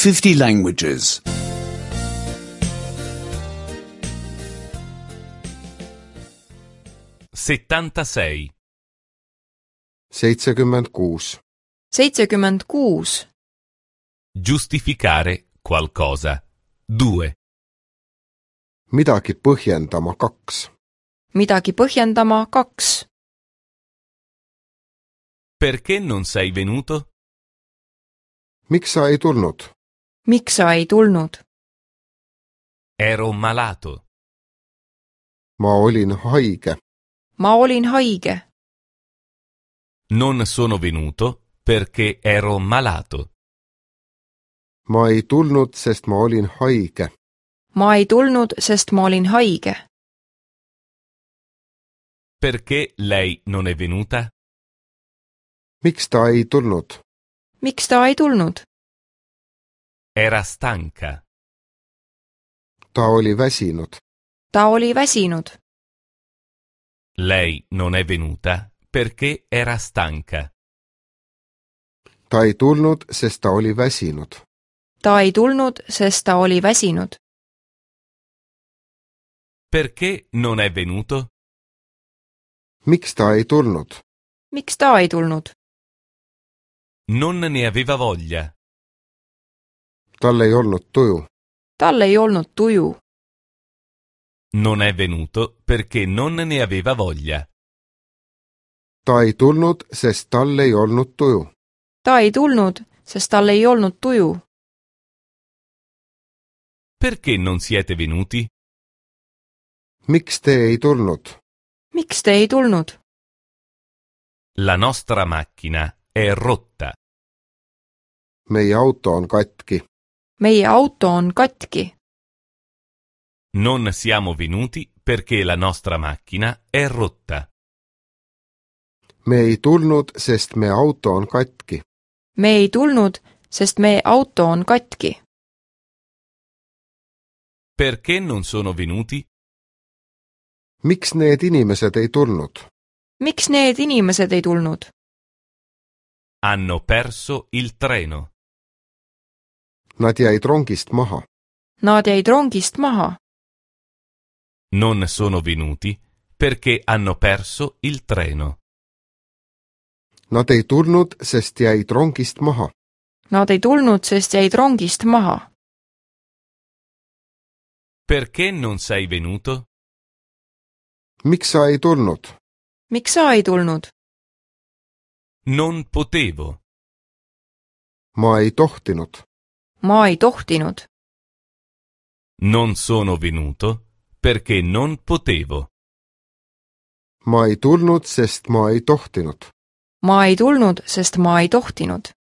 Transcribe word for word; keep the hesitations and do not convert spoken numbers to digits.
fifty languages. settantasei. seitsekümmend kuus. seitsekümmend kuus. Giustificare qualcosa. due. Midagi põhjendama kaks. Midagi põhjendama kaks. Perché non sei venuto? Miks sa ei tulnud? Miks sa ei tulnud? Ero malato. Ma olin haige. Ma olin haige. Non sono venuto perché ero malato. Ma ei tulnud, sest ma olin haige. Ma ei tulnud, sest ma olin haige. Perché lei non è venuta? Miks ta ei tulnud? Miks ta ei tulnud? Era stanca. Ta oli väsinud. Ta oli väsinud. Lei non è venuta perché era stanca. Ta ei tulnud, sest ta oli väsinud. Ta ei tulnud, sest ta oli väsinud. Perché non è venuto? Miks ta ei tulnud? Miks ta ei tulnud? Non ne aveva voglia. Tal ei olnud tuju. Tal ei olnud tuju. Non è venuto perché non ne aveva voglia. Ta ei tulnud, sest tal ei olnud tuju. Ta ei tulnud, sest tal ei olnud tuju. Perché non siete venuti? Miks te ei tulnud? Miks te ei tulnud? La nostra macchina è rotta. Meie auto on katki. Meie auto on katki. Non siamo venuti perché la nostra macchina è rotta. Me ei tulnud, sest me auto on katki. Me ei tulnud, sest meie auto on katki. Perché non sono venuti? Miks need inimesed ei tulnud? Miks need inimesed ei tulnud? Hanno perso il treno. Nad jäid rongist maha. Nad jäid rongist maha. Non sono venuti perché hanno perso il treno. Nad ei tulnud, sest jäid rongist maha. Nad ei tulnud, sest jäid rongist maha. Perché non sei venuto? Miks sa ei tulnud? Miks sa ei tulnud? Non potevo. Ma ei tohtinud. Ma ei tohtinud. Non sono venuto perché non potevo. Ma ei tulnud, sest ma ei tohtinud. Ma ei tulnud, sest ma ei tohtinud.